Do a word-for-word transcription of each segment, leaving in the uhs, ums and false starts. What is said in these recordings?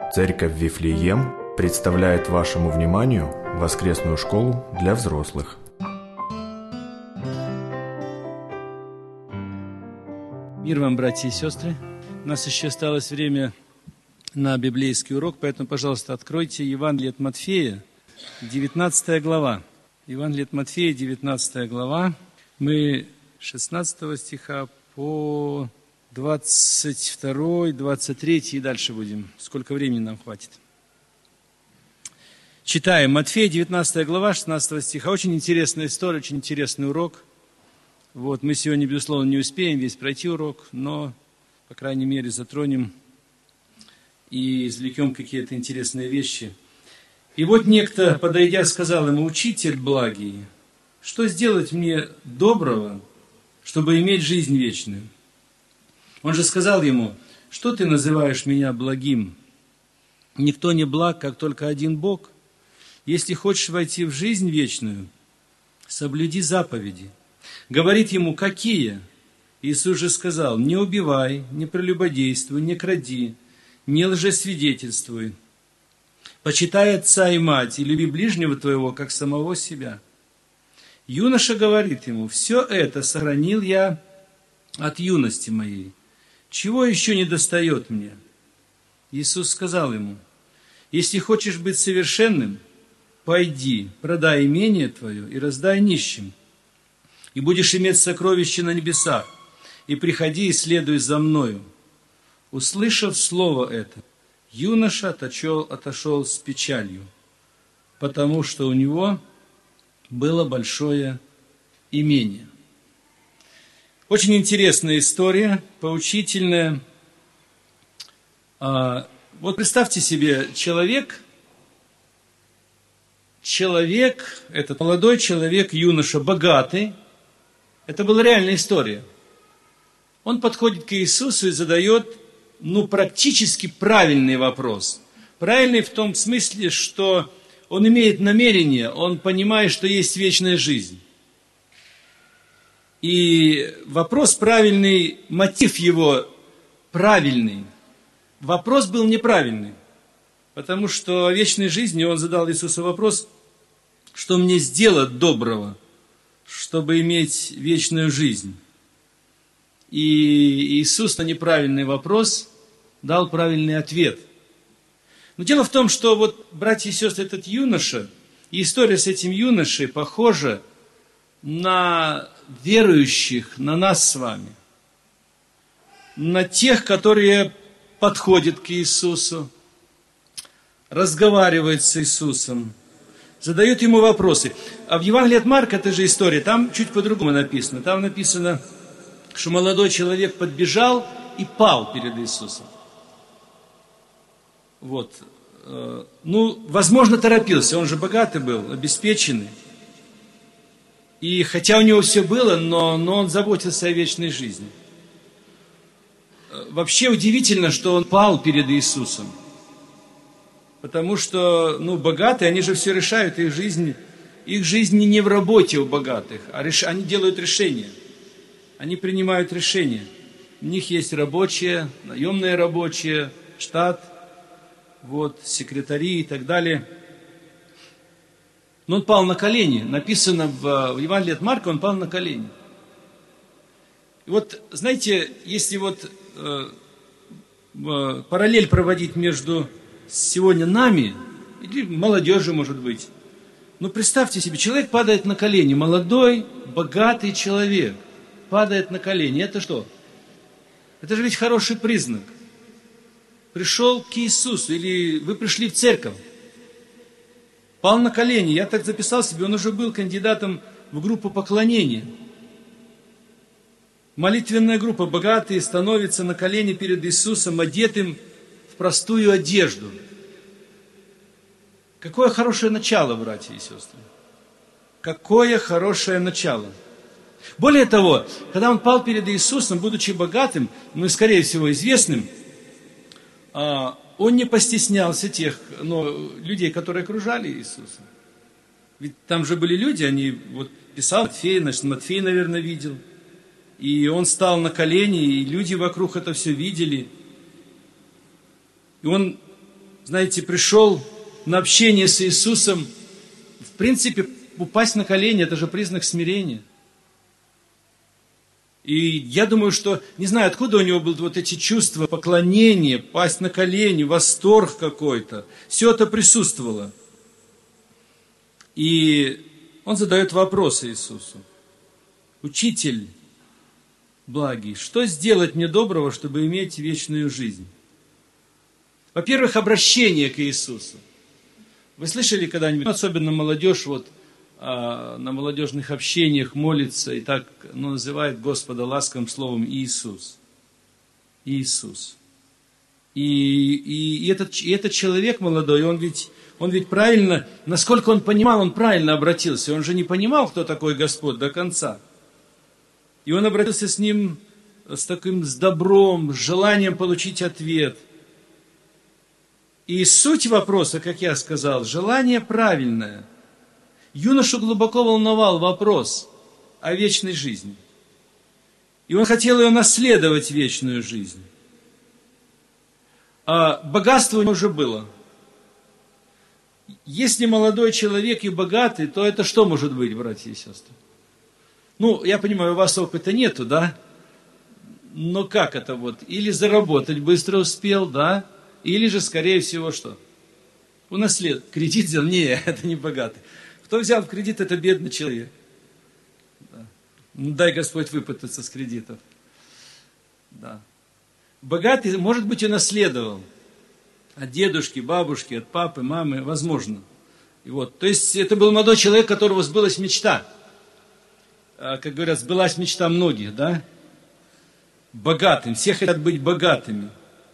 Церковь Вифлеем представляет вашему вниманию воскресную школу для взрослых. Мир вам, братья и сестры. У нас еще осталось время на библейский урок, поэтому, пожалуйста, откройте Евангелие от Матфея, девятнадцатая глава. Евангелие от Матфея, девятнадцатая глава. Мы с шестнадцатого стиха по двадцать второй, двадцать третий и дальше будем. Сколько времени нам хватит? Читаем. Матфея, девятнадцатая глава, шестнадцатого стиха. Очень интересная история, очень интересный урок. Вот, мы сегодня, безусловно, не успеем весь пройти урок, но, по крайней мере, затронем и извлекем какие-то интересные вещи. И вот некто, подойдя, сказал ему: «Учитель благий, что сделать мне доброго, чтобы иметь жизнь вечную?» Он же сказал ему: «Что ты называешь меня благим? Никто не благ, как только один Бог. Если хочешь войти в жизнь вечную, соблюди заповеди». Говорит ему: «Какие?» Иисус же сказал: «Не убивай, не прелюбодействуй, не кради, не лжесвидетельствуй. Почитай отца и мать, и люби ближнего твоего, как самого себя». Юноша говорит ему: «Все это сохранил я от юности моей. Чего еще не достает мне?» Иисус сказал ему: «Если хочешь быть совершенным, пойди, продай имение твое и раздай нищим, и будешь иметь сокровища на небесах, и приходи и следуй за мною». Услышав слово это, юноша отошел, отошел с печалью, потому что у него было большое имение. Очень интересная история, поучительная. Вот представьте себе, человек, человек, этот молодой человек, юноша, богатый. Это была реальная история. Он подходит к Иисусу и задает, ну, практически правильный вопрос. Правильный в том смысле, что он имеет намерение, он понимает, что есть вечная жизнь. И вопрос правильный, мотив его правильный. Вопрос был неправильный, потому что о вечной жизни он задал Иисусу вопрос: что мне сделать доброго, чтобы иметь вечную жизнь? И Иисус на неправильный вопрос дал правильный ответ. Но дело в том, что вот, братья и сестры, этот юноша, и история с этим юношей похожа на верующих, на нас с вами, на тех, которые подходят к Иисусу, разговаривают с Иисусом, задают ему вопросы. А в Евангелии от Марка, эта же история, там чуть по-другому написано. Там написано, что молодой человек подбежал и пал перед Иисусом. Вот. Ну, возможно, торопился. Он же богатый был, обеспеченный. И хотя у него все было, но, но он заботился о вечной жизни. Вообще удивительно, что он пал перед Иисусом. Потому что, ну, богатые, они же все решают, их жизнь, их жизнь не в работе у богатых, а реш, они делают решения. Они принимают решения. У них есть рабочие, наемные рабочие, штат, вот, секретари и так далее. Но он пал на колени. Написано в, в Евангелии от Марка, он пал на колени. И вот, знаете, если вот э, э, параллель проводить между сегодня нами, или молодежью, может быть, ну, представьте себе, человек падает на колени, молодой, богатый человек падает на колени. Это что? Это же ведь хороший признак. Пришел к Иисусу, или вы пришли в церковь, пал на колени. Я так записал себе, он уже был кандидатом в группу поклонения. Молитвенная группа, богатые, становятся на колени перед Иисусом, одетым в простую одежду. Какое хорошее начало, братья и сестры. Какое хорошее начало. Более того, когда он пал перед Иисусом, будучи богатым, ну и, скорее всего, известным, он не постеснялся тех, ну, людей, которые окружали Иисуса. Ведь там же были люди, они, вот писал Матфей, значит, Матфей, наверное, видел. И он стал на колени, и люди вокруг это все видели. И он знаете, пришел на общение с Иисусом, в принципе, упасть на колени – это же признак смирения. И я думаю, что, не знаю, откуда у него были вот эти чувства поклонения, пасть на колени, восторг какой-то. Все это присутствовало. И он задает вопрос Иисусу. Учитель благий, что сделать мне доброго, чтобы иметь вечную жизнь? Во-первых, обращение к Иисусу. Вы слышали когда-нибудь, особенно молодежь, вот, на молодежных общениях молится и так, ну, называет Господа ласковым словом Иисус. Иисус. И, и, и, этот, и этот человек молодой, он ведь, он ведь правильно, насколько он понимал, он правильно обратился. Он же не понимал, кто такой Господь до конца. И он обратился с ним с таким, с добром, с желанием получить ответ. И суть вопроса, как я сказал, желание правильное. Юношу глубоко волновал вопрос о вечной жизни. И он хотел ее наследовать, вечную жизнь. А богатство у него уже было. Если молодой человек и богатый, то это что может быть, братья и сестры? Ну, я понимаю, у вас опыта нету, да? Но как это вот? Или заработать быстро успел, да? Или же, скорее всего, что? Унаследовать. Кредит взял? Не, это не богатый. Кто взял в кредит, это бедный человек. Да. Ну, дай Господь выпутаться с кредитов. Да. Богатый, может быть, унаследовал. От дедушки, бабушки, от папы, мамы, возможно. И вот. То есть, это был молодой человек, у которого сбылась мечта. Как говорят, сбылась мечта многих, да? Богатым. Все хотят быть богатыми.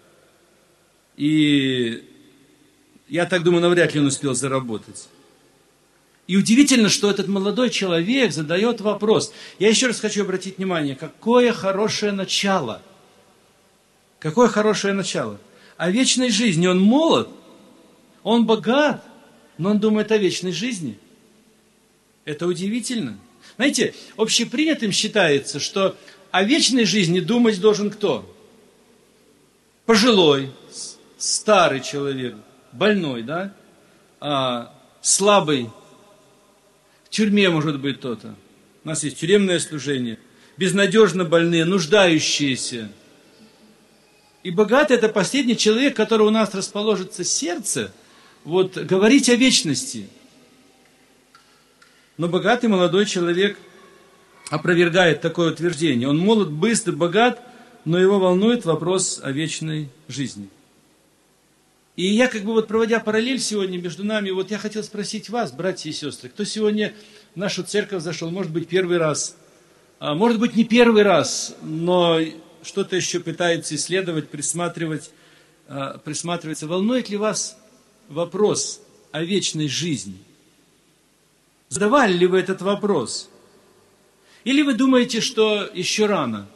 И я так думаю, навряд ли он успел заработать. И удивительно, что этот молодой человек задает вопрос. Я еще раз хочу обратить внимание, какое хорошее начало. Какое хорошее начало. О вечной жизни. Он молод, он богат, но он думает о вечной жизни. Это удивительно. Знаете, общепринятым считается, что о вечной жизни думать должен кто? Пожилой, старый человек, больной, да? А, слабый. В тюрьме может быть кто-то. У нас есть тюремное служение. Безнадежно больные, нуждающиеся. И богатый – это последний человек, который у нас расположится сердце, вот, говорить о вечности. Но богатый молодой человек опровергает такое утверждение. Он молод, быстр, богат, но его волнует вопрос о вечной жизни. И я, как бы вот проводя параллель сегодня между нами, вот я хотел спросить вас, братья и сестры, кто сегодня в нашу церковь зашел, может быть, первый раз, а может быть, не первый раз, но что-то еще пытается исследовать, присматривать, присматривается. Волнует ли вас вопрос о вечной жизни? Задавали ли вы этот вопрос? Или вы думаете, что еще рано?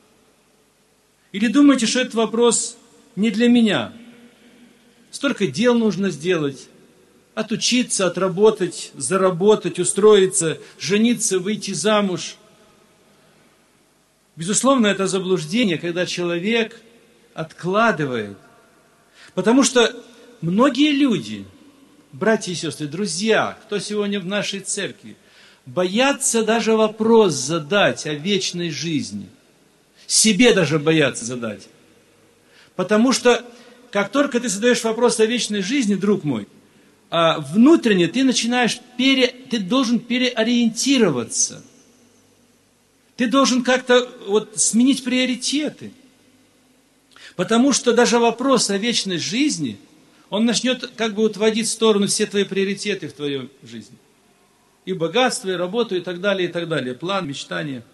Или думаете, что этот вопрос не для меня? Столько дел нужно сделать, отучиться, отработать, заработать, устроиться, жениться, выйти замуж. Безусловно, это заблуждение, когда человек откладывает. Потому что многие люди, братья и сестры, друзья, кто сегодня в нашей церкви, боятся даже вопрос задать о вечной жизни. Себе даже боятся задать. Потому что как только ты задаешь вопрос о вечной жизни, друг мой, внутренне ты начинаешь, пере, ты должен переориентироваться. Ты должен как-то вот сменить приоритеты. Потому что даже вопрос о вечной жизни, он начнет как бы отводить в сторону все твои приоритеты в твоей жизни. И богатство, и работу, и так далее, и так далее. План, мечтания.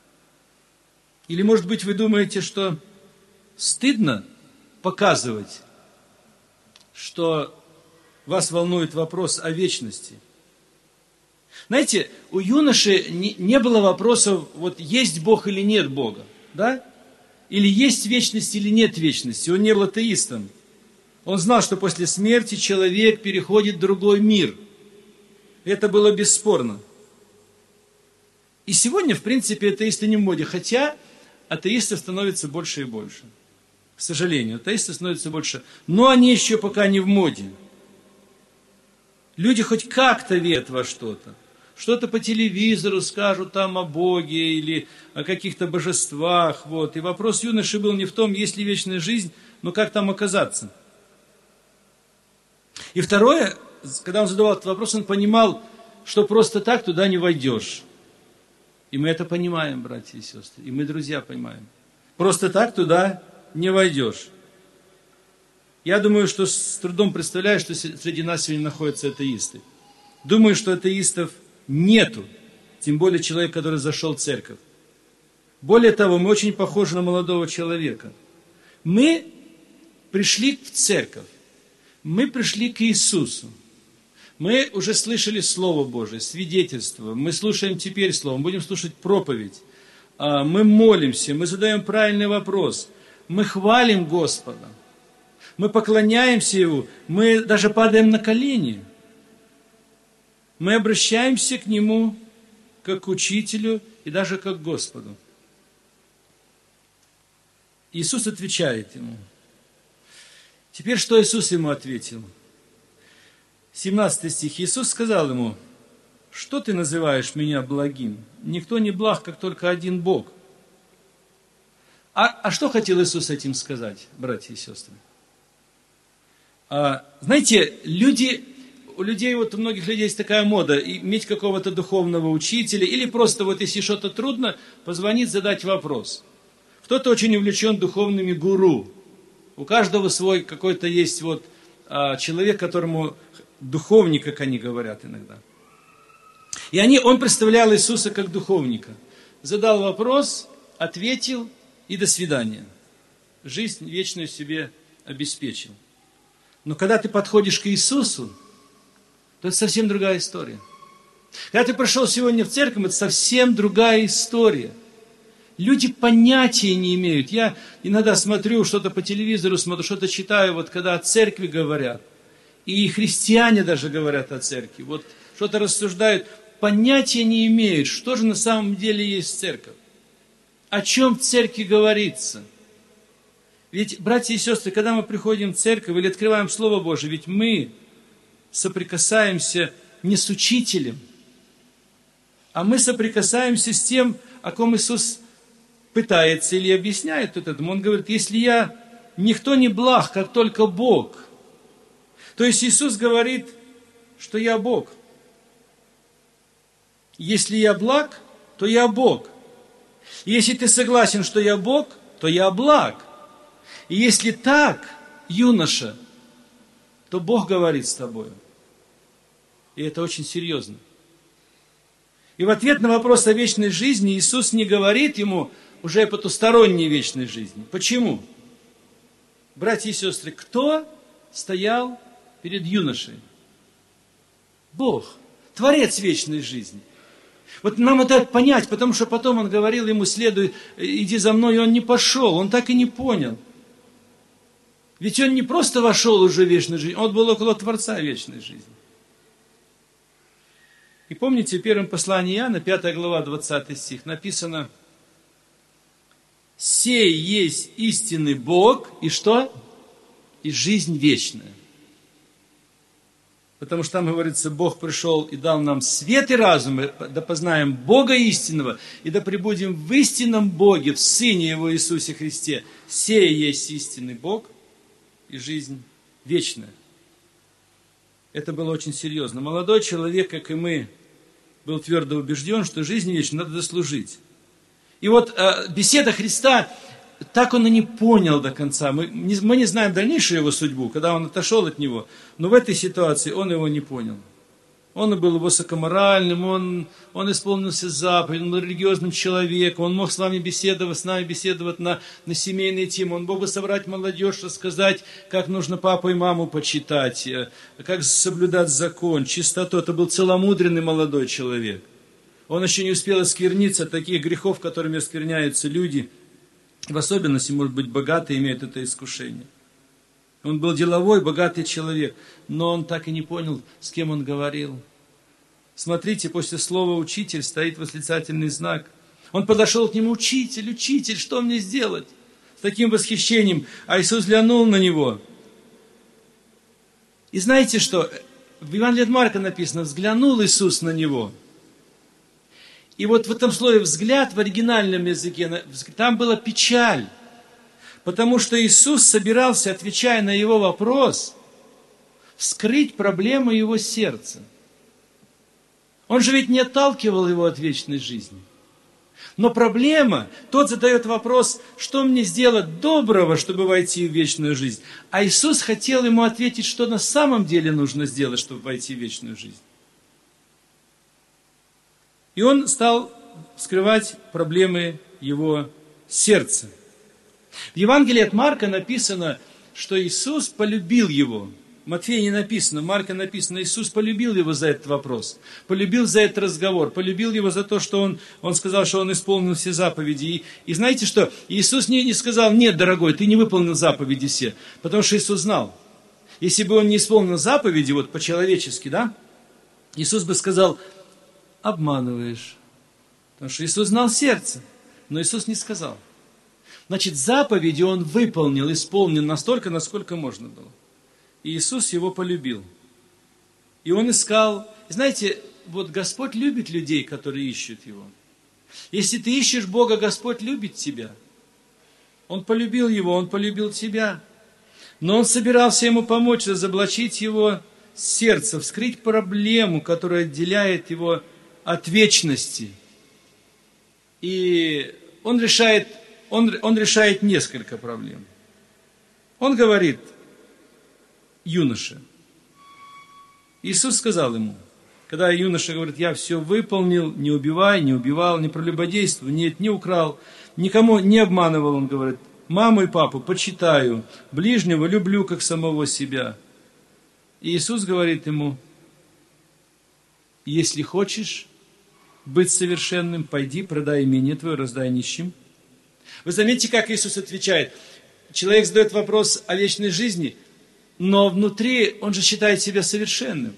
Или, может быть, вы думаете, что стыдно показывать, что вас волнует вопрос о вечности. Знаете, у юноши не, не было вопросов, вот есть Бог или нет Бога, да? Или есть вечность или нет вечности. Он не был атеистом. Он знал, что после смерти человек переходит в другой мир. Это было бесспорно. И сегодня, в принципе, атеисты не в моде, хотя атеистов становится больше и больше. К К сожалению, атеисты становятся больше. Но они еще пока не в моде. Люди хоть как-то верят во что-то. Что-то по телевизору скажут там о Боге или о каких-то божествах. Вот. И вопрос юноши был не в том, есть ли вечная жизнь, но как там оказаться. И второе, когда он задавал этот вопрос, он понимал, что просто так туда не войдешь. И мы это понимаем, братья и сестры. И мы, друзья, понимаем. Просто так туда не войдешь. Я думаю, что с трудом представляю, что среди нас сегодня находятся атеисты. Думаю, что атеистов нету. Тем более человек, который зашел в церковь. Более того, мы очень похожи на молодого человека. Мы пришли в церковь. Мы пришли к Иисусу. Мы уже слышали Слово Божие, свидетельство. Мы слушаем теперь Слово, мы будем слушать проповедь. Мы молимся, мы задаем правильный вопрос. Мы хвалим Господа. Мы поклоняемся Ему. Мы даже падаем на колени. Мы обращаемся к Нему как к Учителю и даже как к Господу. Иисус отвечает ему. Теперь что Иисус ему ответил? семнадцатый стих. Иисус сказал ему: что ты называешь меня благим? Никто не благ, как только один Бог. А, а что хотел Иисус этим сказать, братья и сестры? А, знаете, люди, у людей, вот у многих людей есть такая мода, иметь какого-то духовного учителя, или просто вот если что-то трудно, позвонить, задать вопрос. Кто-то очень увлечен духовными гуру. У каждого свой какой-то есть вот а, человек, которому духовник, как они говорят иногда. И они, он представлял Иисуса как духовника. Задал вопрос, ответил и до свидания. Жизнь вечную себе обеспечил. Но когда ты подходишь к Иисусу, то это совсем другая история. Когда ты пришел сегодня в церковь, это совсем другая история. Люди понятия не имеют. Я иногда смотрю что-то по телевизору, смотрю, что-то читаю, вот когда о церкви говорят. И христиане даже говорят о церкви. Вот что-то рассуждают, понятия не имеют, что же на самом деле есть церковь. О чем в церкви говорится. Ведь, братья и сестры, когда мы приходим в церковь или открываем Слово Божие, ведь мы соприкасаемся не с учителем, а мы соприкасаемся с тем, о ком Иисус пытается или объясняет тут этому. Он говорит: если я, никто не благ, как только Бог. То есть Иисус говорит, что я Бог. Если я благ, то я Бог. И если ты согласен, что я Бог, то я благ. И если так, юноша, то Бог говорит с тобой. И это очень серьезно. И в ответ на вопрос о вечной жизни Иисус не говорит ему уже о потусторонней вечной жизни. Почему? Братья и сестры, кто стоял перед юношей? Бог, Творец вечной жизни. Вот нам это понять, потому что потом он говорил ему: следуй, иди за мной, и он не пошел, он так и не понял. Ведь он не просто вошел уже в вечную жизнь, он был около Творца вечной жизни. И помните, в первом послании Иоанна, пятая глава, двадцатый стих, написано: «Сей есть истинный Бог, и что? И жизнь вечная». Потому что там говорится: Бог пришел и дал нам свет и разум, да познаем Бога истинного, и да пребудем в истинном Боге, в Сыне Его Иисусе Христе. Сей есть истинный Бог и жизнь вечная. Это было очень серьезно. Молодой человек, как и мы, был твердо убежден, что жизнь вечную надо заслужить. И вот э, беседа Христа, так он и не понял до конца. Мы не, мы не знаем дальнейшую его судьбу, когда он отошел от него. Но в этой ситуации он его не понял. Он был высокоморальным, он, он исполнился заповедь, он был религиозным человеком, он мог с вами беседовать, с нами беседовать на, на семейные темы, он мог бы собрать молодежь, рассказать, как нужно папу и маму почитать, как соблюдать закон, чистоту. Это был целомудренный молодой человек. Он еще не успел оскверниться от таких грехов, которыми оскверняются люди. В особенности, может быть, богатые имеют это искушение. Он был деловой, богатый человек, но он так и не понял, с кем он говорил. Смотрите, после слова «учитель» стоит восклицательный знак. Он подошел к нему: «Учитель, учитель, что мне сделать?» таким восхищением, а Иисус взглянул на него. И знаете что? В Евангелии от Марка написано, взглянул Иисус на него. И вот в этом слове «взгляд» в оригинальном языке, там была печаль. Потому что Иисус собирался, отвечая на его вопрос, вскрыть проблему его сердца. Он же ведь не отталкивал его от вечной жизни. Но проблема, тот задает вопрос, что мне сделать доброго, чтобы войти в вечную жизнь. А Иисус хотел ему ответить, что на самом деле нужно сделать, чтобы войти в вечную жизнь. И он стал вскрывать проблемы его сердца. В Евангелии от Марка написано, что Иисус полюбил его. В Матфея не написано, в Марка написано, Иисус полюбил его за этот вопрос, полюбил за этот разговор, полюбил его за то, что он, он сказал, что он исполнил все заповеди. И, и знаете что? Иисус не, не сказал, нет, дорогой, ты не выполнил заповеди все, потому что Иисус знал. Если бы он не исполнил заповеди, вот по-человечески, да, Иисус бы сказал, обманываешь. Потому что Иисус знал сердце, но Иисус не сказал. Значит, заповеди он выполнил, исполнил настолько, насколько можно было. И Иисус его полюбил. И он искал... Знаете, вот Господь любит людей, которые ищут Его. Если ты ищешь Бога, Господь любит тебя. Он полюбил его, Он полюбил тебя. Но Он собирался ему помочь, разоблачить его сердце, вскрыть проблему, которая отделяет его от вечности. И Он решает, он, он решает несколько проблем. Он говорит... юноше. Иисус сказал ему, когда юноша говорит, я все выполнил, не убивай, не убивал, не прелюбодействовал, нет, не украл, никому не обманывал, он говорит, маму и папу почитаю, ближнего люблю, как самого себя. И Иисус говорит ему, если хочешь быть совершенным, пойди, продай имение твое, раздай нищим. Вы заметите, как Иисус отвечает? Человек задает вопрос о вечной жизни, но внутри он же считает себя совершенным.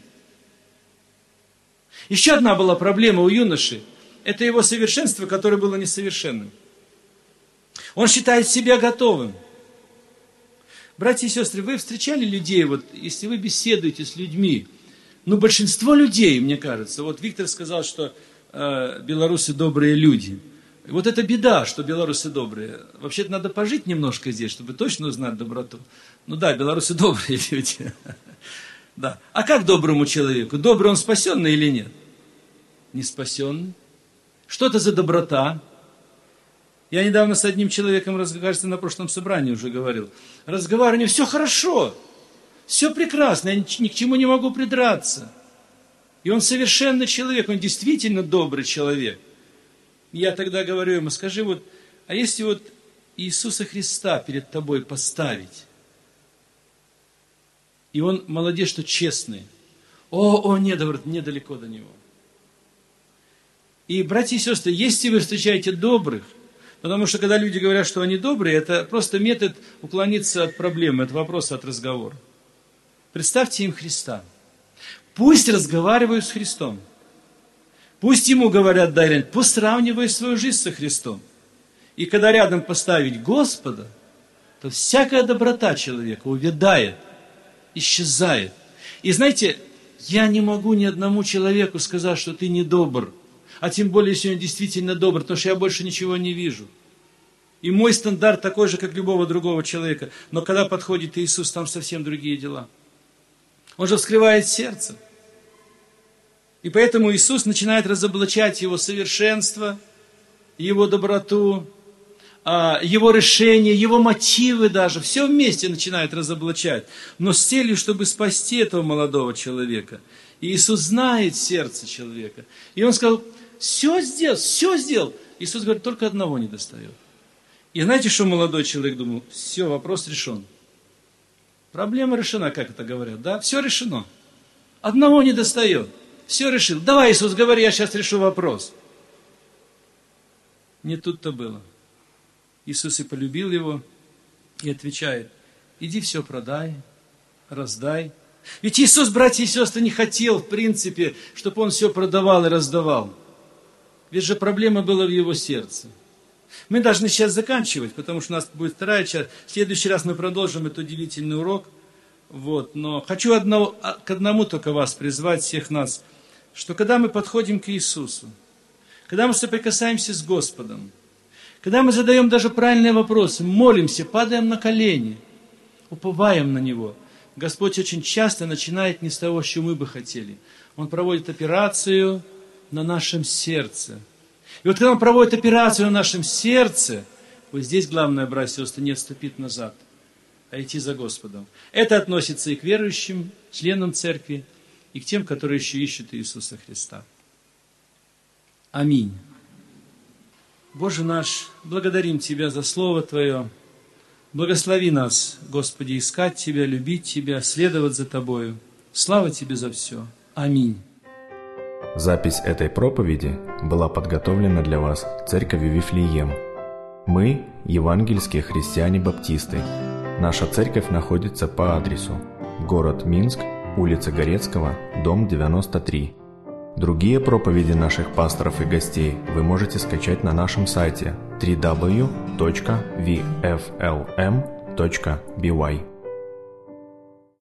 Еще одна была проблема у юноши. Это его совершенство, которое было несовершенным. Он считает себя готовым. Братья и сестры, вы встречали людей, вот, если вы беседуете с людьми, ну, большинство людей, мне кажется, вот Виктор сказал, что э, белорусы добрые люди. Вот это беда, что белорусы добрые. Вообще-то надо пожить немножко здесь, чтобы точно узнать доброту. Ну да, белорусы добрые люди. Да. А как доброму человеку? Добрый он спасенный или нет? Не спасенный. Что это за доброта? Я недавно с одним человеком, кажется, на прошлом собрании уже говорил. Разговариваю, все хорошо, все прекрасно, я ни к чему не могу придраться. И он совершенный человек, он действительно добрый человек. Я тогда говорю ему, скажи, вот, а если вот Иисуса Христа перед тобой поставить, и он, молодец, что честный, о, о, нет, говорит, мне далеко до него. И, братья и сестры, если вы встречаете добрых, потому что, когда люди говорят, что они добрые, это просто метод уклониться от проблемы, от вопроса, от разговора. Представьте им Христа. Пусть разговаривают с Христом. Пусть ему говорят, дай, пусть сравнивай свою жизнь со Христом. И когда рядом поставить Господа, то всякая доброта человека увядает, исчезает. И знаете, я не могу ни одному человеку сказать, что ты не добр. А тем более, если он действительно добр, потому что я больше ничего не вижу. И мой стандарт такой же, как любого другого человека. Но когда подходит Иисус, там совсем другие дела. Он же вскрывает сердце. И поэтому Иисус начинает разоблачать его совершенство, его доброту, его решения, его мотивы даже. Все вместе начинает разоблачать. Но с целью, чтобы спасти этого молодого человека. И Иисус знает сердце человека. И Он сказал, все сделал, все сделал. Иисус говорит, только одного не достает. И знаете, что молодой человек думал? Все, вопрос решен. Проблема решена, как это говорят, да? Все решено. Одного не достает. Все решил. Давай, Иисус, говори, я сейчас решу вопрос. Не тут-то было. Иисус и полюбил его, и отвечает, иди все продай, раздай. Ведь Иисус, братья и сестры, не хотел, в принципе, чтобы он все продавал и раздавал. Ведь же проблема была в его сердце. Мы должны сейчас заканчивать, потому что у нас будет вторая часть. В следующий раз мы продолжим этот удивительный урок. Вот. Но хочу одного, к одному только вас призвать, всех нас, что когда мы подходим к Иисусу, когда мы соприкасаемся с Господом, когда мы задаем даже правильные вопросы, молимся, падаем на колени, уповаем на Него, Господь очень часто начинает не с того, что мы бы хотели. Он проводит операцию на нашем сердце. И вот когда Он проводит операцию на нашем сердце, вот здесь главное, братья и сестры, не отступить назад, а идти за Господом. Это относится и к верующим, членам церкви, и к тем, которые еще ищут Иисуса Христа. Аминь. Боже наш, благодарим Тебя за Слово Твое. Благослови нас, Господи, искать Тебя, любить Тебя, следовать за Тобою. Слава Тебе за все. Аминь. Запись этой проповеди была подготовлена для вас Церковью Вифлеем. Мы – евангельские христиане-баптисты. Наша церковь находится по адресу: город Минск, улица Горецкого, дом девяносто три. Другие проповеди наших пасторов и гостей вы можете скачать на нашем сайте дабл ю дабл ю дабл ю точка ви эф эл эм точка би уай.